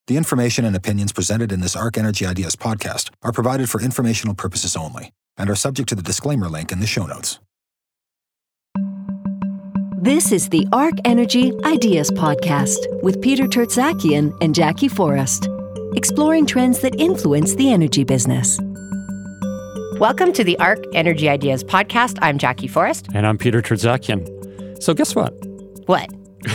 The information and opinions presented in this Arc Energy Ideas podcast are provided for informational purposes only and are subject to the disclaimer link in the show notes. This is the Arc Energy Ideas podcast with Peter Tertzakian and Jackie Forrest, exploring trends that influence the energy business. Welcome to the Arc Energy Ideas podcast. I'm Jackie Forrest. And I'm Peter Tertzakian. So guess what? What?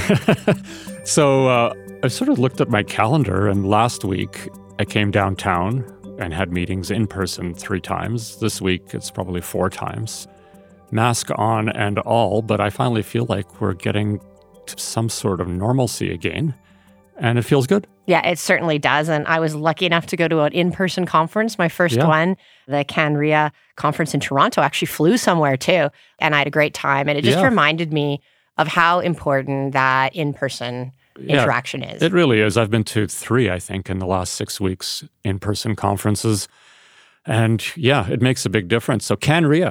So I sort of looked at my calendar, and last week I came downtown and had meetings in person 3 times. This week it's probably 4 times. Mask on and all, but I finally feel like we're getting to some sort of normalcy again, and it feels good. Yeah, it certainly does. And I was lucky enough to go to an in-person conference, my first one, the CanRIA conference in Toronto. I actually flew somewhere too, and I had a great time. And it just reminded me of how important that in-person interaction is. It really is. I've been to 3, I think, in the last 6 weeks, in-person conferences. And yeah, it makes a big difference. So CanRIA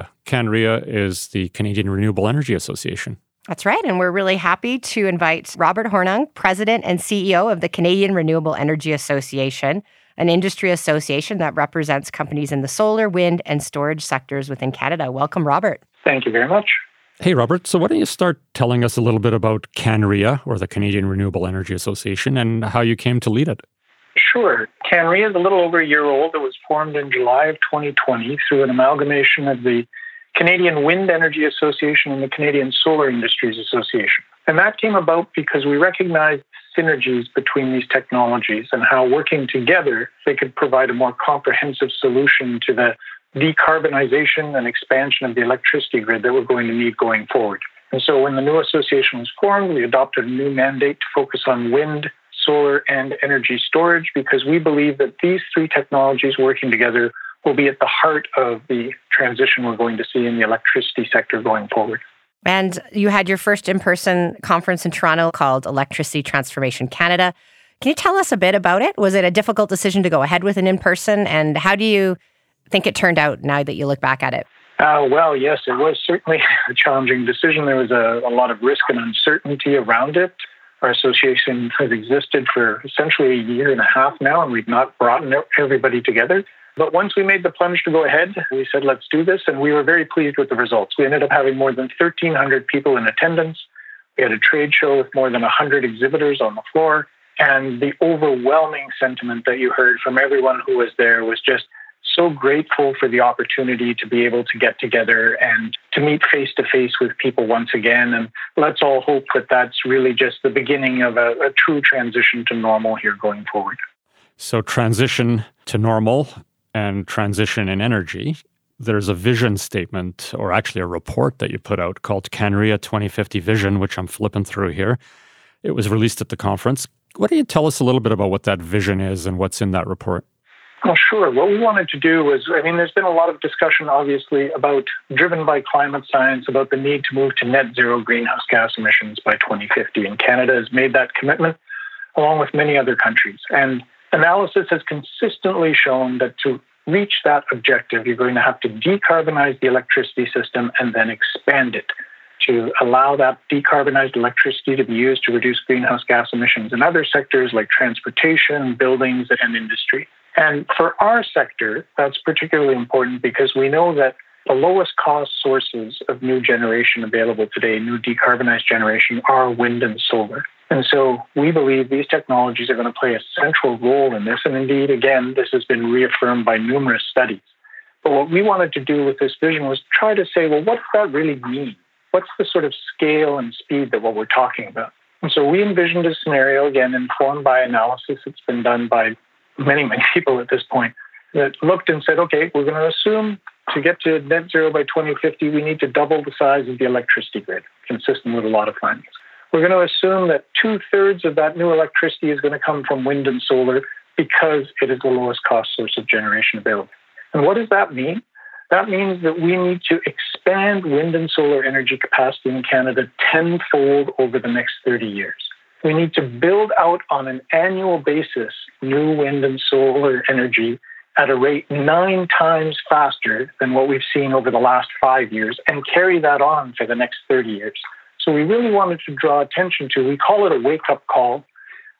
is the Canadian Renewable Energy Association. That's right. And we're really happy to invite Robert Hornung, President and CEO of the Canadian Renewable Energy Association, an industry association that represents companies in the solar, wind, and storage sectors within Canada. Welcome, Robert. Thank you very much. Hey, Robert. So why don't you start telling us a little bit about CanRIA, or the Canadian Renewable Energy Association, and how you came to lead it? Sure. CanRIA is a little over a year old. It was formed in July of 2020 through an amalgamation of the Canadian Wind Energy Association and the Canadian Solar Industries Association. And that came about because we recognized synergies between these technologies and how working together they could provide a more comprehensive solution to the decarbonization and expansion of the electricity grid that we're going to need going forward. And so when the new association was formed, we adopted a new mandate to focus on wind, solar, and energy storage, because we believe that these 3 technologies working together will be at the heart of the transition we're going to see in the electricity sector going forward. And you had your first in-person conference in Toronto called Electricity Transformation Canada. Can you tell us a bit about it? Was it a difficult decision to go ahead with an in-person? And how do you think it turned out now that you look back at it? Well, yes, it was certainly a challenging decision. There was a lot of risk and uncertainty around it. Our association has existed for essentially a year and a half now, and we've not brought everybody together. But once we made the plunge to go ahead, we said, let's do this. And we were very pleased with the results. We ended up having more than 1,300 people in attendance. We had a trade show with more than 100 exhibitors on the floor. And the overwhelming sentiment that you heard from everyone who was there was just so grateful for the opportunity to be able to get together and to meet face-to-face with people once again. And let's all hope that that's really just the beginning of a true transition to normal here going forward. So transition to normal and transition in energy. There's a vision statement, or actually a report that you put out called CanRIA 2050 Vision, which I'm flipping through here. It was released at the conference. Why don't you tell us a little bit about what that vision is and what's in that report? Well, sure. What we wanted to do was, there's been a lot of discussion, obviously, driven by climate science, about the need to move to net zero greenhouse gas emissions by 2050. And Canada has made that commitment, along with many other countries. And analysis has consistently shown that to reach that objective, you're going to have to decarbonize the electricity system and then expand it to allow that decarbonized electricity to be used to reduce greenhouse gas emissions in other sectors like transportation, buildings, and industry. And for our sector, that's particularly important because we know that the lowest cost sources of new generation available today, new decarbonized generation, are wind and solar. And so we believe these technologies are going to play a central role in this. And indeed, again, this has been reaffirmed by numerous studies. But what we wanted to do with this vision was try to say, well, what does that really mean? What's the sort of scale and speed that what we're talking about? And so we envisioned a scenario, again, informed by analysis that's been done by many people at this point, that looked and said, okay, we're going to assume to get to net zero by 2050, we need to double the size of the electricity grid, consistent with a lot of findings. We're going to assume that 2/3 of that new electricity is going to come from wind and solar because it is the lowest cost source of generation available. And what does that mean? That means that we need to expand wind and solar energy capacity in Canada tenfold over the next 30 years. We need to build out on an annual basis new wind and solar energy at a rate 9 times faster than what we've seen over the last 5 years and carry that on for the next 30 years. So we really wanted to draw attention to, we call it a wake-up call,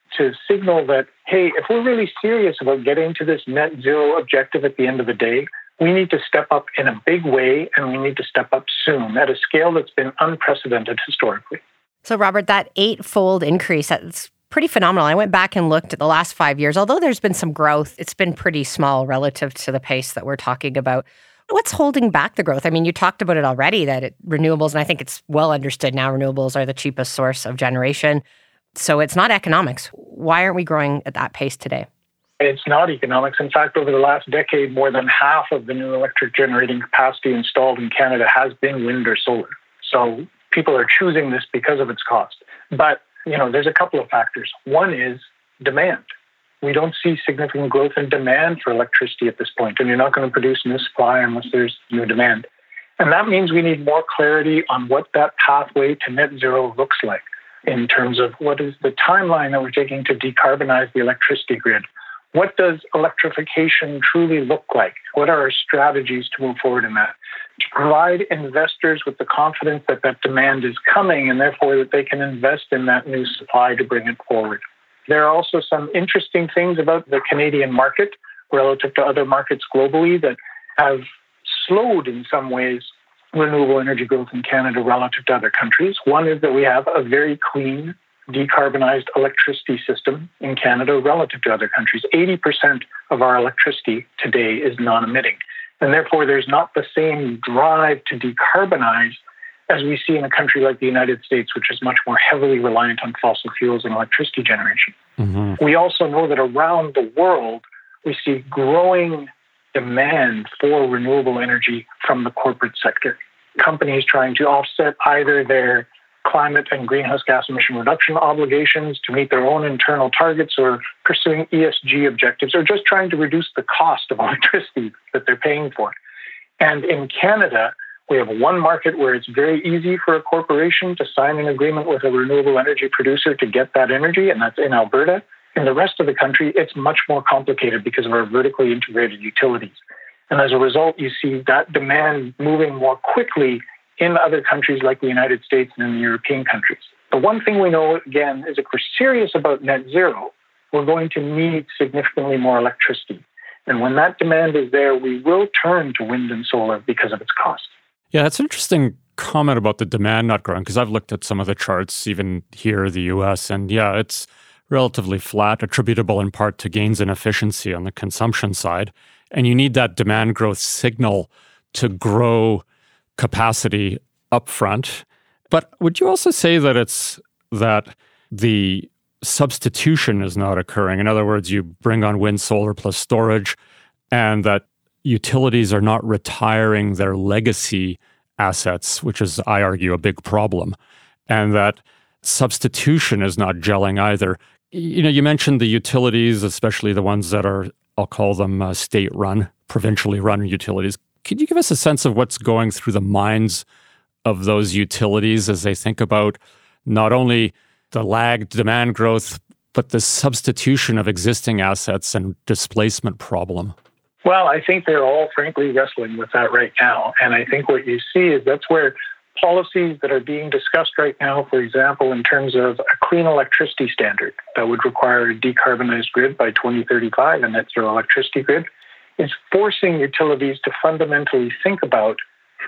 to signal that, hey, if we're really serious about getting to this net zero objective at the end of the day, we need to step up in a big way, and we need to step up soon at a scale that's been unprecedented historically. So, Robert, that 8-fold increase, that's pretty phenomenal. I went back and looked at the last 5 years. Although there's been some growth, it's been pretty small relative to the pace that we're talking about. What's holding back the growth? I mean, you talked about it already, that renewables, and I think it's well understood now, renewables are the cheapest source of generation. So it's not economics. Why aren't we growing at that pace today? It's not economics. In fact, over the last decade, more than half of the new electric generating capacity installed in Canada has been wind or solar. So people are choosing this because of its cost. But, there's a couple of factors. One is demand. We don't see significant growth in demand for electricity at this point, and you're not going to produce new supply unless there's new demand. And that means we need more clarity on what that pathway to net zero looks like in terms of what is the timeline that we're taking to decarbonize the electricity grid. What does electrification truly look like? What are our strategies to move forward in that? To provide investors with the confidence that that demand is coming and therefore that they can invest in that new supply to bring it forward. There are also some interesting things about the Canadian market relative to other markets globally that have slowed in some ways renewable energy growth in Canada relative to other countries. One is that we have a very clean, decarbonized electricity system in Canada relative to other countries. 80% of our electricity today is non-emitting. And therefore, there's not the same drive to decarbonize as we see in a country like the United States, which is much more heavily reliant on fossil fuels and electricity generation. Mm-hmm. We also know that around the world, we see growing demand for renewable energy from the corporate sector. Companies trying to offset either their climate and greenhouse gas emission reduction obligations to meet their own internal targets, or pursuing ESG objectives, or just trying to reduce the cost of electricity that they're paying for. And in Canada, we have one market where it's very easy for a corporation to sign an agreement with a renewable energy producer to get that energy, and that's in Alberta. In the rest of the country, it's much more complicated because of our vertically integrated utilities. And as a result, you see that demand moving more quickly in other countries like the United States and in the European countries. The one thing we know, again, is if we're serious about net zero, we're going to need significantly more electricity. And when that demand is there, we will turn to wind and solar because of its cost. Yeah, that's an interesting comment about the demand not growing, because I've looked at some of the charts, even here in the US, and it's relatively flat, attributable in part to gains in efficiency on the consumption side. And you need that demand growth signal to grow capacity upfront. But would you also say that it's that the substitution is not occurring? In other words, you bring on wind, solar plus storage, and that utilities are not retiring their legacy assets, which is, I argue, a big problem, and that substitution is not gelling either. You mentioned the utilities, especially the ones that are, I'll call them state-run, provincially run utilities. Could you give us a sense of what's going through the minds of those utilities as they think about not only the lagged demand growth, but the substitution of existing assets and displacement problem? Well, I think they're all frankly wrestling with that right now. And I think what you see is that's where policies that are being discussed right now, for example, in terms of a clean electricity standard that would require a decarbonized grid by 2035, a net zero electricity grid, is forcing utilities to fundamentally think about,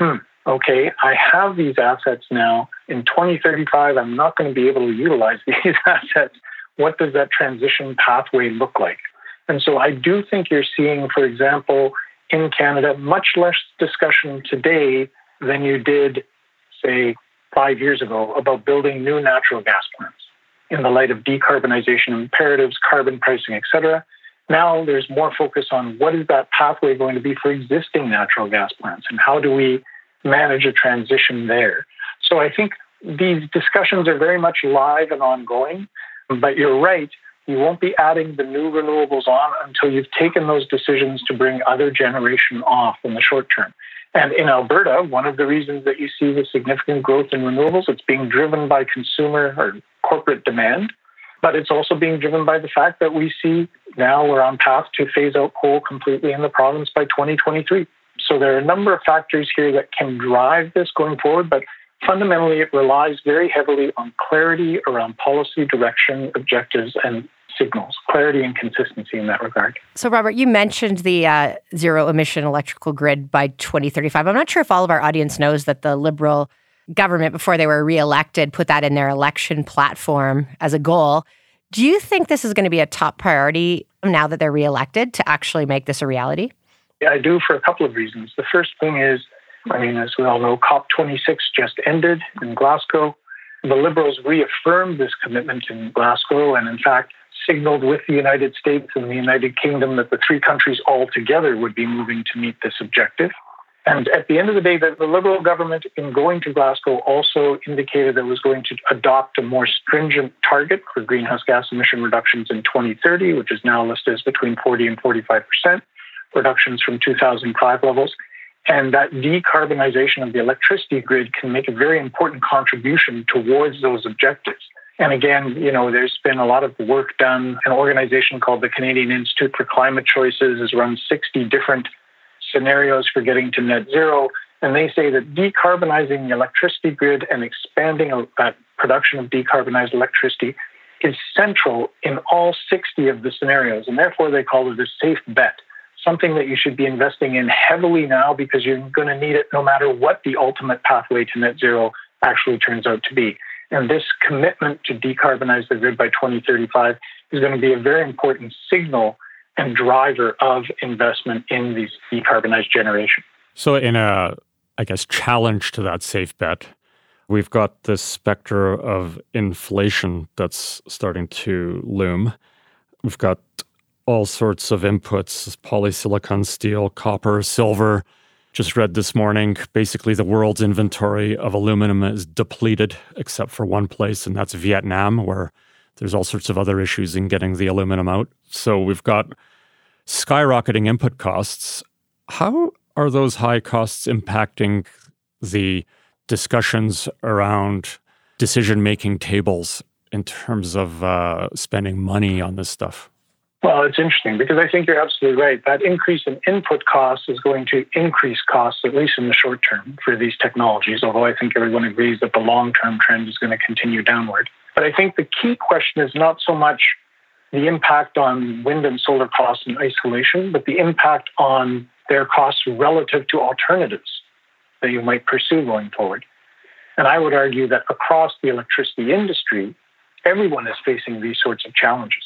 okay, I have these assets now. In 2035, I'm not going to be able to utilize these assets. What does that transition pathway look like? And so I do think you're seeing, for example, in Canada, much less discussion today than you did, say, 5 years ago about building new natural gas plants in the light of decarbonization imperatives, carbon pricing, et cetera. Now there's more focus on what is that pathway going to be for existing natural gas plants and how do we manage a transition there. So I think these discussions are very much live and ongoing, but you're right, you won't be adding the new renewables on until you've taken those decisions to bring other generation off in the short term. And in Alberta, one of the reasons that you see the significant growth in renewables, it's being driven by consumer or corporate demand, but it's also being driven by the fact that we see now we're on path to phase out coal completely in the province by 2023. So there are a number of factors here that can drive this going forward, but Fundamentally, it relies very heavily on clarity around policy direction, objectives, and signals, clarity and consistency in that regard. So, Robert, you mentioned the zero-emission electrical grid by 2035. I'm not sure if all of our audience knows that the Liberal government, before they were reelected, put that in their election platform as a goal. Do you think this is going to be a top priority now that they're reelected to actually make this a reality? Yeah, I do, for a couple of reasons. The first thing is, as we all know, COP26 just ended in Glasgow. The Liberals reaffirmed this commitment in Glasgow and, in fact, signaled with the United States and the United Kingdom that the three countries all together would be moving to meet this objective. And at the end of the day, the Liberal government, in going to Glasgow, also indicated that it was going to adopt a more stringent target for greenhouse gas emission reductions in 2030, which is now listed as between 40 and 45% reductions from 2005 levels. And that decarbonization of the electricity grid can make a very important contribution towards those objectives. And again, there's been a lot of work done. An organization called the Canadian Institute for Climate Choices has run 60 different scenarios for getting to net zero. And they say that decarbonizing the electricity grid and expanding that production of decarbonized electricity is central in all 60 of the scenarios. And therefore, they call it a safe bet, something that you should be investing in heavily now because you're going to need it no matter what the ultimate pathway to net zero actually turns out to be. And this commitment to decarbonize the grid by 2035 is going to be a very important signal and driver of investment in these decarbonized generation. So in a, challenge to that safe bet, we've got this specter of inflation that's starting to loom. We've got all sorts of inputs, polysilicon, steel, copper, silver. Just read this morning, basically the world's inventory of aluminum is depleted except for one place, and that's Vietnam, where there's all sorts of other issues in getting the aluminum out. So we've got skyrocketing input costs. How are those high costs impacting the discussions around decision-making tables in terms of spending money on this stuff? Well, it's interesting because I think you're absolutely right. That increase in input costs is going to increase costs, at least in the short term, for these technologies, although I think everyone agrees that the long-term trend is going to continue downward. But I think the key question is not so much the impact on wind and solar costs in isolation, but the impact on their costs relative to alternatives that you might pursue going forward. And I would argue that across the electricity industry, everyone is facing these sorts of challenges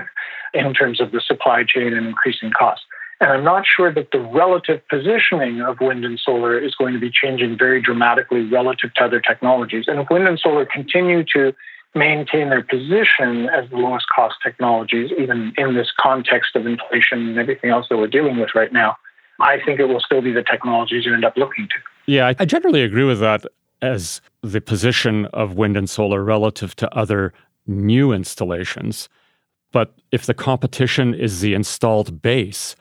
in terms of the supply chain and increasing costs. And I'm not sure that the relative positioning of wind and solar is going to be changing very dramatically relative to other technologies. And if wind and solar continue to maintain their position as the lowest cost technologies, even in this context of inflation and everything else that we're dealing with right now, I think it will still be the technologies you end up looking to. Yeah, I generally agree with that as the position of wind and solar relative to other new installations. But if the competition is the installed base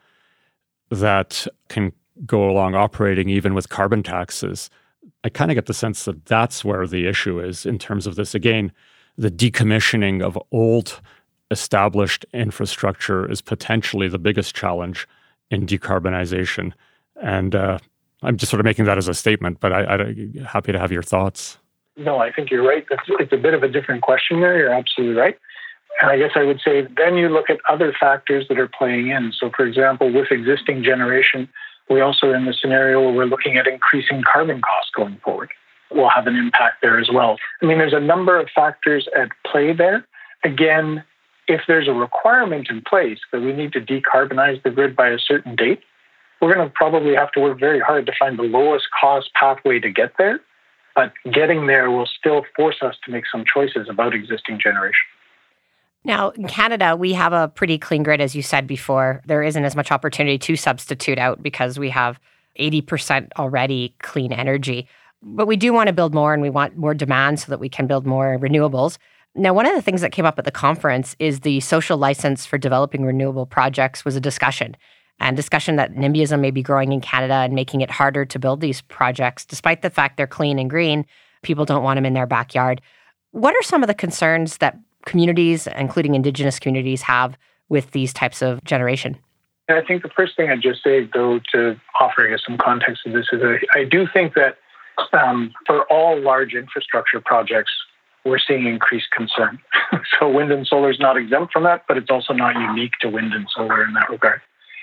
that can go along operating even with carbon taxes, I kind of get the sense that that's where the issue is in terms of this. Again, the decommissioning of old established infrastructure is potentially the biggest challenge in decarbonization. And I'm just sort of making that as a statement, but I'm happy to have your thoughts. No, I think you're right. It's a bit of a different question there. You're absolutely right. And I guess I would say then you look at other factors that are playing in. So, for example, with existing generation, we also in the scenario where we're looking at increasing carbon costs going forward will have an impact there as well. There's a number of factors at play there. Again, if there's a requirement in place that we need to decarbonize the grid by a certain date, we're going to probably have to work very hard to find the lowest cost pathway to get there. But getting there will still force us to make some choices about existing generation. Now, in Canada, we have a pretty clean grid, as you said before. There isn't as much opportunity to substitute out because we have 80% already clean energy. But we do want to build more, and we want more demand so that we can build more renewables. Now, one of the things that came up at the conference is the social license for developing renewable projects was a discussion that NIMBYism may be growing in Canada and making it harder to build these projects. Despite the fact they're clean and green, people don't want them in their backyard. What are some of the concerns that communities, including Indigenous communities, have with these types of generation? I think the first thing I'd just say, though, to offer you some context of this is I do think that For all large infrastructure projects, we're seeing increased concern. So wind and solar is not exempt from that, but it's also not unique to wind and solar in that regard.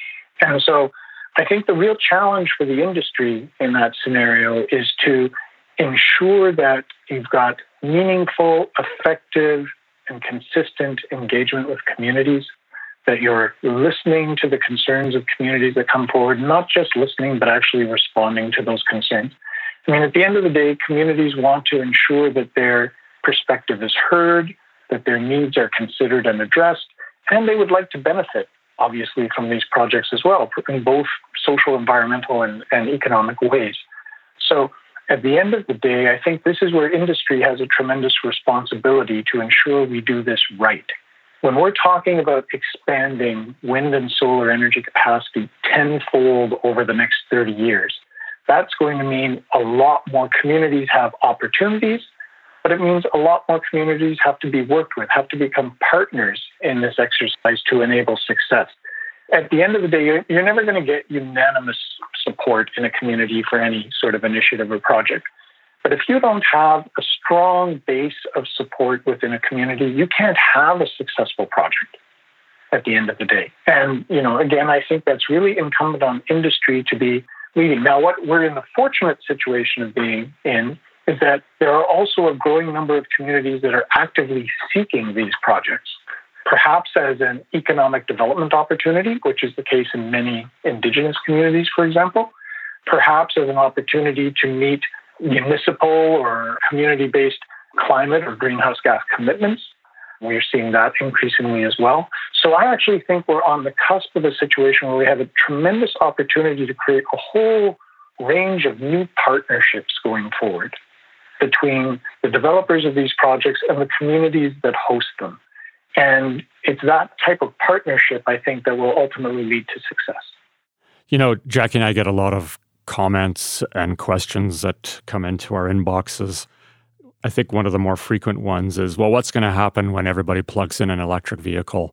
And so I think the real challenge for the industry in that scenario is to ensure that you've got meaningful, effective, and consistent engagement with communities, that you're listening to the concerns of communities that come forward, not just listening, but actually responding to those concerns. I mean, at the end of the day, communities want to ensure that their perspective is heard, that their needs are considered and addressed, and they would like to benefit, obviously, from these projects as well, in both social, environmental, and economic ways. So at the end of the day, I think this is where industry has a tremendous responsibility to ensure we do this right. When we're talking about expanding wind and solar energy capacity tenfold over the next 30 years, that's going to mean a lot more communities have opportunities, but it means a lot more communities have to be worked with, have to become partners in this exercise to enable success. At the end of the day, you're never going to get unanimous support in a community for any sort of initiative or project. But if you don't have a strong base of support within a community, you can't have a successful project at the end of the day. And, again, I think that's really incumbent on industry to be leading. Now, what we're in the fortunate situation of being in is that there are also a growing number of communities that are actively seeking these projects, perhaps as an economic development opportunity, which is the case in many Indigenous communities, for example, perhaps as an opportunity to meet municipal or community-based climate or greenhouse gas commitments. We're seeing that increasingly as well. So I actually think we're on the cusp of a situation where we have a tremendous opportunity to create a whole range of new partnerships going forward between the developers of these projects and the communities that host them. And it's that type of partnership, I think, that will ultimately lead to success. Jackie and I get a lot of comments and questions that come into our inboxes. I think one of the more frequent ones is, well, what's going to happen when everybody plugs in an electric vehicle?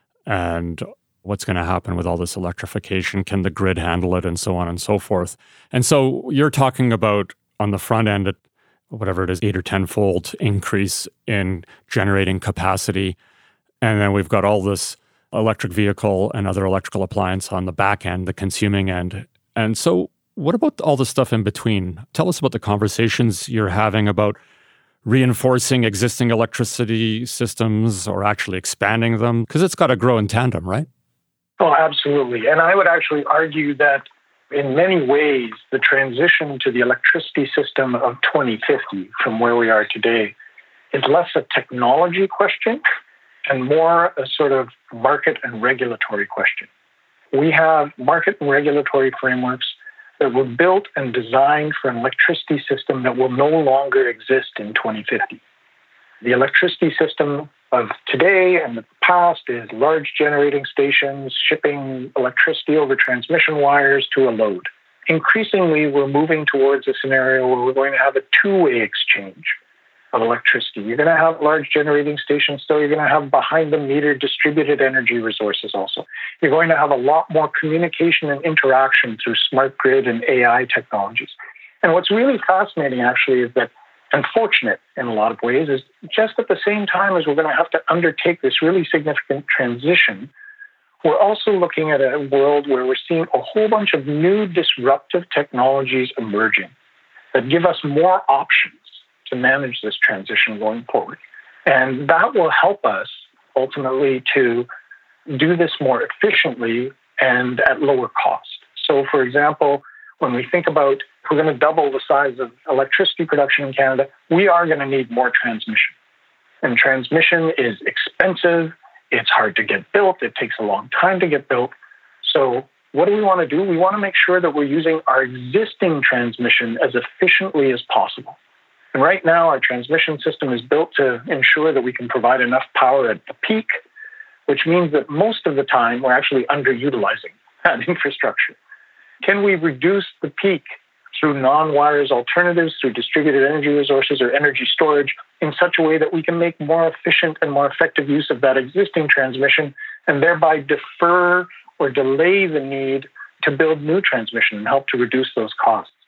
And what's going to happen with all this electrification? Can the grid handle it? And so on and so forth. And so you're talking about on the front end, at whatever it is, 8 or 10-fold increase in generating capacity. And then we've got all this electric vehicle and other electrical appliance on the back end, the consuming end. And so what about all the stuff in between? Tell us about the conversations you're having about reinforcing existing electricity systems or actually expanding them, because it's got to grow in tandem, right? Oh, absolutely. And I would actually argue that in many ways, the transition to the electricity system of 2050 from where we are today is less a technology question and more a sort of market and regulatory question. We have market and regulatory frameworks that were built and designed for an electricity system that will no longer exist in 2050. The electricity system of today and the past is large generating stations shipping electricity over transmission wires to a load. Increasingly, we're moving towards a scenario where we're going to have a two-way exchange of electricity. You're going to have large generating stations still. You're going to have behind-the-meter distributed energy resources also. You're going to have a lot more communication and interaction through smart grid and AI technologies. And what's really fascinating, actually, is that, unfortunate in a lot of ways, is just at the same time as we're going to have to undertake this really significant transition, we're also looking at a world where we're seeing a whole bunch of new disruptive technologies emerging that give us more options to manage this transition going forward. And that will help us ultimately to do this more efficiently and at lower cost. So, for example, when we think about if we're going to double the size of electricity production in Canada, we are going to need more transmission. And transmission is expensive. It's hard to get built. It takes a long time to get built. So what do we want to do? We want to make sure that we're using our existing transmission as efficiently as possible. And right now, our transmission system is built to ensure that we can provide enough power at the peak, which means that most of the time we're actually underutilizing that infrastructure. Can we reduce the peak through non-wires alternatives, through distributed energy resources or energy storage in such a way that we can make more efficient and more effective use of that existing transmission and thereby defer or delay the need to build new transmission and help to reduce those costs?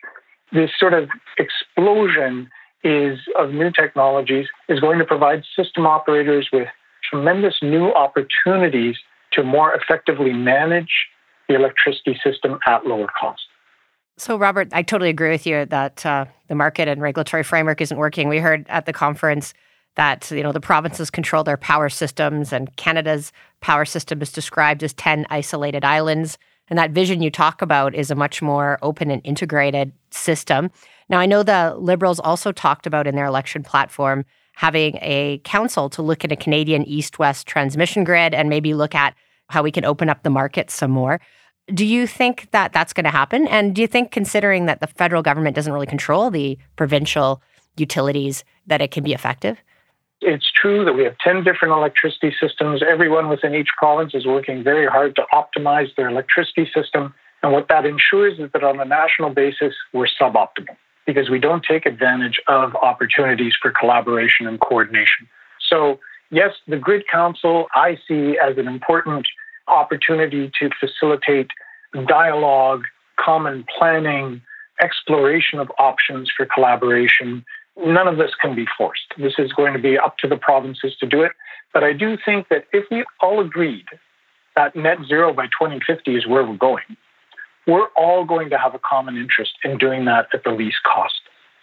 this sort of explosion of new technologies is going to provide system operators with tremendous new opportunities to more effectively manage the electricity system at lower cost. So, Robert, I totally agree with you that the market and regulatory framework isn't working. We heard at the conference that the provinces control their power systems, and Canada's power system is described as 10 isolated islands. And that vision you talk about is a much more open and integrated system. Now, I know the Liberals also talked about in their election platform having a council to look at a Canadian east-west transmission grid and maybe look at how we can open up the market some more. Do you think that that's going to happen? And do you think, considering that the federal government doesn't really control the provincial utilities, that it can be effective? It's true that we have 10 different electricity systems. Everyone within each province is working very hard to optimize their electricity system. And what that ensures is that on a national basis, we're suboptimal because we don't take advantage of opportunities for collaboration and coordination. So, yes, the Grid Council I see as an important opportunity to facilitate dialogue, common planning, exploration of options for collaboration. None of this can be forced. This is going to be up to the provinces to do it. But I do think that if we all agreed that net zero by 2050 is where we're going, we're all going to have a common interest in doing that at the least cost.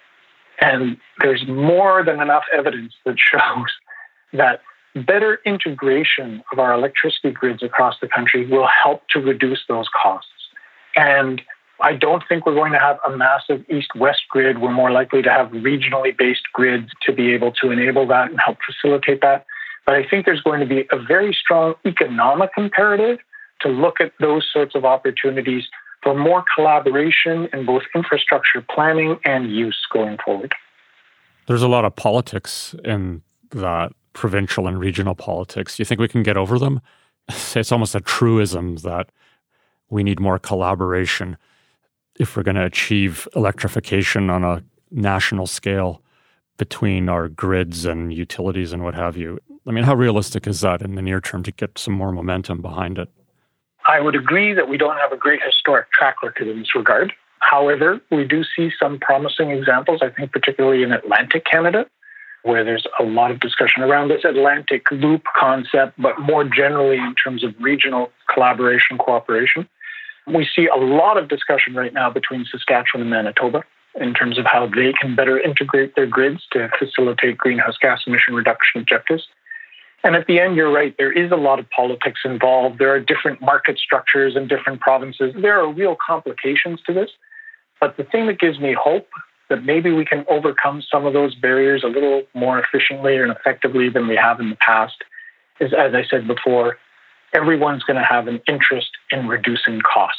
And there's more than enough evidence that shows that better integration of our electricity grids across the country will help to reduce those costs. And I don't think we're going to have a massive east-west grid. We're more likely to have regionally based grids to be able to enable that and help facilitate that. But I think there's going to be a very strong economic imperative to look at those sorts of opportunities for more collaboration in both infrastructure planning and use going forward. There's a lot of politics in that, provincial and regional politics. Do you think we can get over them? It's almost a truism that we need more collaboration if we're going to achieve electrification on a national scale between our grids and utilities and what have you. I mean, how realistic is that in the near term to get some more momentum behind it? I would agree that we don't have a great historic track record in this regard. However, we do see some promising examples, I think particularly in Atlantic Canada, where there's a lot of discussion around this Atlantic loop concept, but more generally in terms of regional collaboration, cooperation. We see a lot of discussion right now between Saskatchewan and Manitoba in terms of how they can better integrate their grids to facilitate greenhouse gas emission reduction objectives. And at the end, you're right, there is a lot of politics involved. There are different market structures in different provinces. There are real complications to this. But the thing that gives me hope that maybe we can overcome some of those barriers a little more efficiently and effectively than we have in the past is, as I said before, everyone's going to have an interest in reducing costs.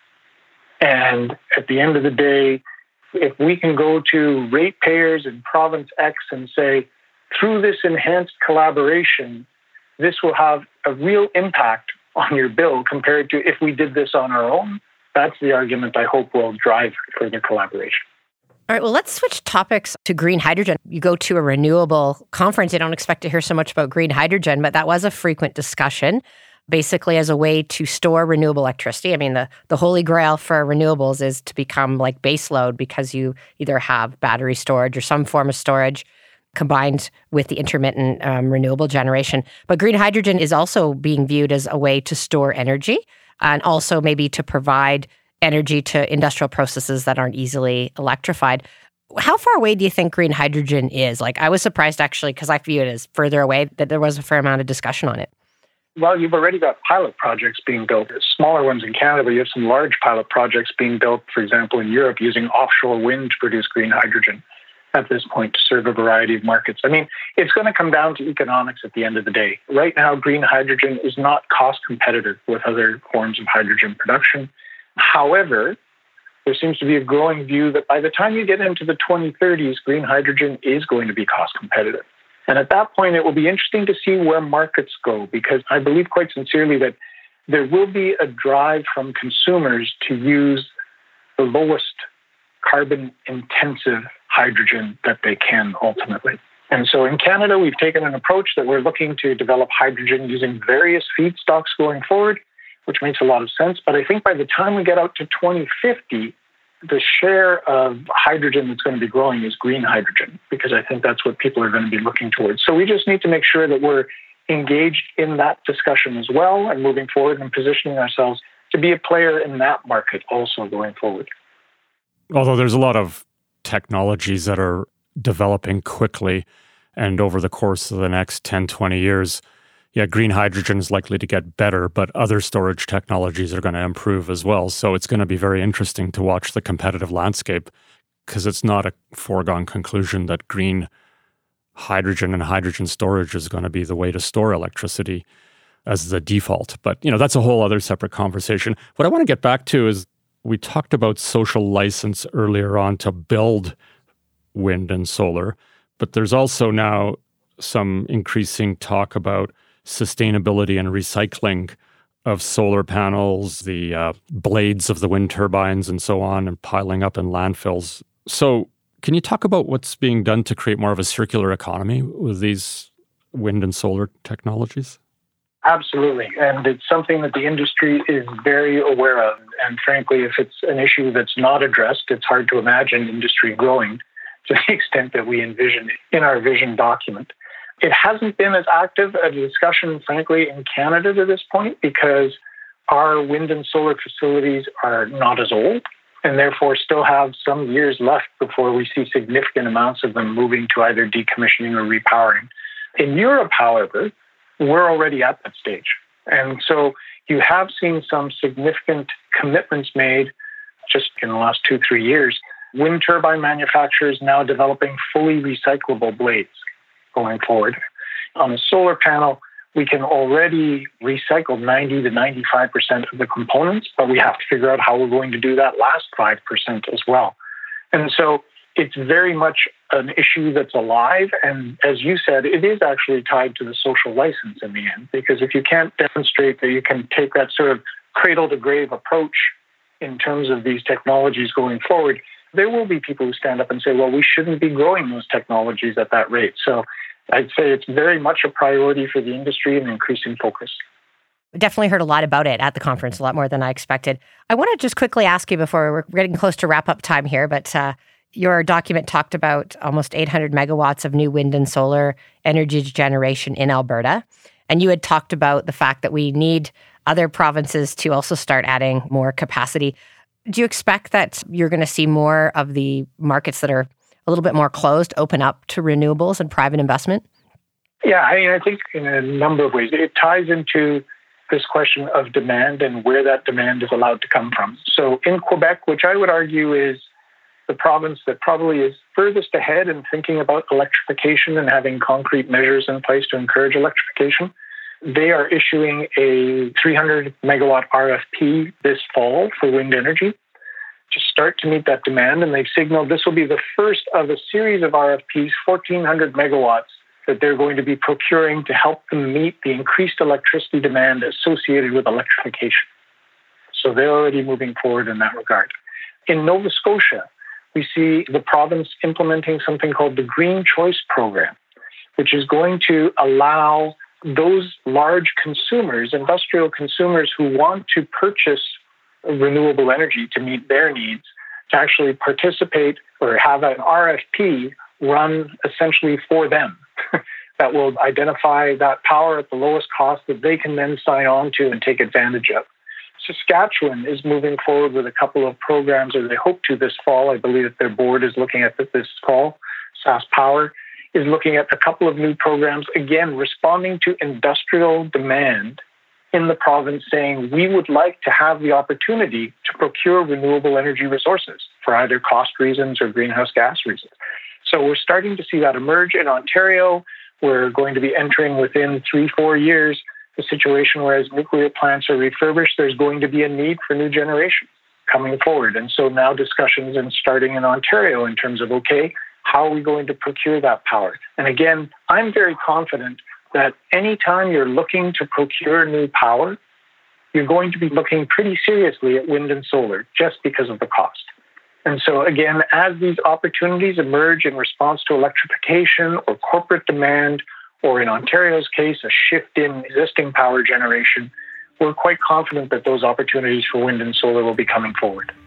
And at the end of the day, if we can go to ratepayers in province X and say, through this enhanced collaboration, this will have a real impact on your bill compared to if we did this on our own, that's the argument I hope will drive further collaboration. All right, well, let's switch topics to green hydrogen. You go to a renewable conference, you don't expect to hear so much about green hydrogen, but that was a frequent discussion, basically as a way to store renewable electricity. I mean, the holy grail for renewables is to become like baseload because you either have battery storage or some form of storage combined with the intermittent renewable generation. But green hydrogen is also being viewed as a way to store energy and also maybe to provide energy to industrial processes that aren't easily electrified. How far away do you think green hydrogen is? Like, I was surprised actually, because I view it as further away, that there was a fair amount of discussion on it. Well, you've already got pilot projects being built, smaller ones in Canada, but you have some large pilot projects being built, for example, in Europe, using offshore wind to produce green hydrogen at this point to serve a variety of markets. I mean, it's going to come down to economics at the end of the day. Right now, green hydrogen is not cost competitive with other forms of hydrogen production. However, there seems to be a growing view that by the time you get into the 2030s, green hydrogen is going to be cost competitive. And at that point, it will be interesting to see where markets go, because I believe quite sincerely that there will be a drive from consumers to use the lowest carbon intensive hydrogen that they can ultimately. And so in Canada, we've taken an approach that we're looking to develop hydrogen using various feedstocks going forward, which makes a lot of sense. But I think by the time we get out to 2050, the share of hydrogen that's going to be growing is green hydrogen, because I think that's what people are going to be looking towards. So we just need to make sure that we're engaged in that discussion as well and moving forward and positioning ourselves to be a player in that market also going forward. Although there's a lot of technologies that are developing quickly and over the course of the next 10, 20 years, green hydrogen is likely to get better, but other storage technologies are going to improve as well. So it's going to be very interesting to watch the competitive landscape, because it's not a foregone conclusion that green hydrogen and hydrogen storage is going to be the way to store electricity as the default. But, that's a whole other separate conversation. What I want to get back to is we talked about social license earlier on to build wind and solar, but there's also now some increasing talk about sustainability and recycling of solar panels, the blades of the wind turbines and so on, and piling up in landfills. So can you talk about what's being done to create more of a circular economy with these wind and solar technologies? Absolutely. And it's something that the industry is very aware of. And frankly, if it's an issue that's not addressed, it's hard to imagine industry growing to the extent that we envision in our vision document. It hasn't been as active a discussion, frankly, in Canada to this point, because our wind and solar facilities are not as old and therefore still have some years left before we see significant amounts of them moving to either decommissioning or repowering. In Europe, however, we're already at that stage. And so you have seen some significant commitments made just in the last 2-3 years. Wind turbine manufacturers now developing fully recyclable blades going forward. On a solar panel, we can already recycle 90 to 95% of the components, but we have to figure out how we're going to do that last 5% as well. And so it's very much an issue that's alive. And as you said, it is actually tied to the social license in the end, because if you can't demonstrate that you can take that sort of cradle to grave approach in terms of these technologies going forward, there will be people who stand up and say, well, we shouldn't be growing those technologies at that rate. So I'd say it's very much a priority for the industry and increasing focus. Definitely heard a lot about it at the conference, a lot more than I expected. I want to just quickly ask you before we're getting close to wrap up time here, but your document talked about almost 800 megawatts of new wind and solar energy generation in Alberta. And you had talked about the fact that we need other provinces to also start adding more capacity. Do you expect that you're going to see more of the markets that are a little bit more closed open up to renewables and private investment? Yeah, I think in a number of ways. It ties into this question of demand and where that demand is allowed to come from. So in Quebec, which I would argue is the province that probably is furthest ahead in thinking about electrification and having concrete measures in place to encourage electrification, they are issuing a 300 megawatt RFP this fall for wind energy to start to meet that demand. And they've signaled this will be the first of a series of RFPs, 1,400 megawatts, that they're going to be procuring to help them meet the increased electricity demand associated with electrification. So they're already moving forward in that regard. In Nova Scotia, we see the province implementing something called the Green Choice Program, which is going to allow those large consumers, industrial consumers who want to purchase renewable energy to meet their needs, to actually participate or have an RFP run essentially for them that will identify that power at the lowest cost that they can then sign on to and take advantage of. Saskatchewan is moving forward with a couple of programs, or they hope to this fall. I believe that their board is looking at this fall. SaskPower is looking at a couple of new programs, again, responding to industrial demand in the province, saying we would like to have the opportunity to procure renewable energy resources for either cost reasons or greenhouse gas reasons. So we're starting to see that emerge in Ontario. We're going to be entering within 3-4 years the situation where as nuclear plants are refurbished, there's going to be a need for new generation coming forward. And so now discussions are starting in Ontario in terms of, okay, how are we going to procure that power? And again, I'm very confident that anytime you're looking to procure new power, you're going to be looking pretty seriously at wind and solar just because of the cost. And so again, as these opportunities emerge in response to electrification or corporate demand, or in Ontario's case, a shift in existing power generation, we're quite confident that those opportunities for wind and solar will be coming forward.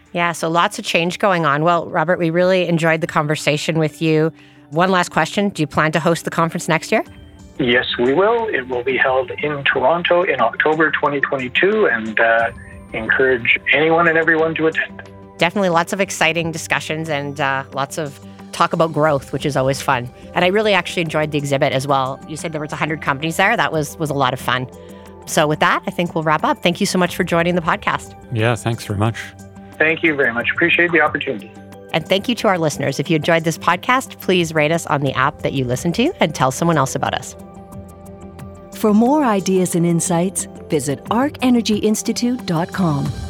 Yeah, so lots of change going on. Well, Robert, we really enjoyed the conversation with you. One last question. Do you plan to host the conference next year? Yes, we will. It will be held in Toronto in October 2022, and encourage anyone and everyone to attend. Definitely lots of exciting discussions and lots of talk about growth, which is always fun. And I really actually enjoyed the exhibit as well. You said there was 100 companies there. That was a lot of fun. So with that, I think we'll wrap up. Thank you so much for joining the podcast. Yeah, thanks very much. Thank you very much. Appreciate the opportunity. And thank you to our listeners. If you enjoyed this podcast, please rate us on the app that you listen to and tell someone else about us. For more ideas and insights, visit arcenergyinstitute.com.